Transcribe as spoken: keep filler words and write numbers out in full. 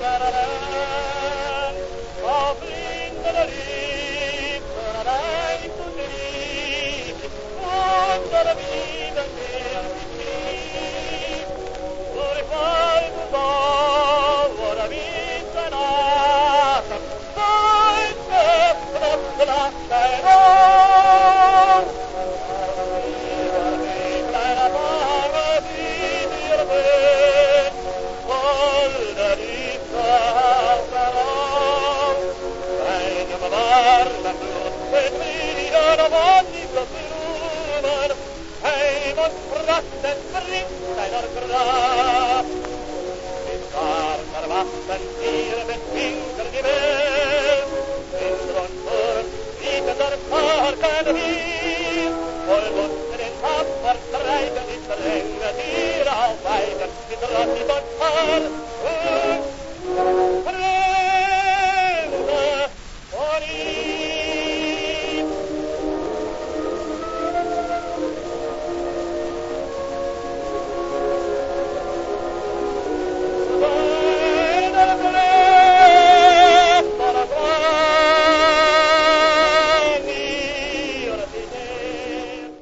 Of vrienden lief, wij toen lief, onder wie de meer lief. Voor ik val de bal, voor de wind en atem, nooit meer op de nacht zijn oog. Die kleine bange die hier bent, vol de liefde achterop. Zijn bewaarde bloed, het vrienden van die bloemen, hij moet pracht en vriend zijn er graaf. Is daar verwachten hier met winkel die wil, in Dronten, wieten er varken hier, vol lossen in tapper strijden, die strenge dieren al wijden, die dracht niet onthaal.